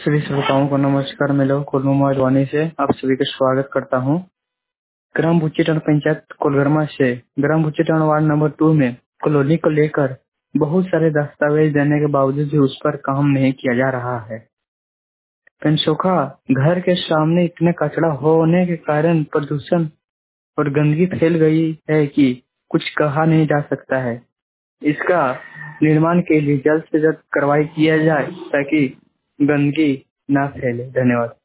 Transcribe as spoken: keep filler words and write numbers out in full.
सभी श्रोताओं को नमस्कार। मैं लोग कोल्लूमा अडवाणी से आप सभी का स्वागत करता हूं। ग्राम बुच्चीटांड पंचायत कोलगरमा से ग्राम बुच्चीटांड वार्ड नंबर टू में कॉलोनी को लेकर बहुत सारे दस्तावेज देने के बावजूद भी उस पर काम नहीं किया जा रहा है। पेंसोखा घर के सामने इतने कचरा होने के कारण प्रदूषण और गंदगी फैल गई है कि कुछ कहा नहीं जा सकता है। इसका निर्माण के लिए जल्द से जल्द कार्रवाई किया जाए ताकि गंदगी ना फैले। धन्यवाद।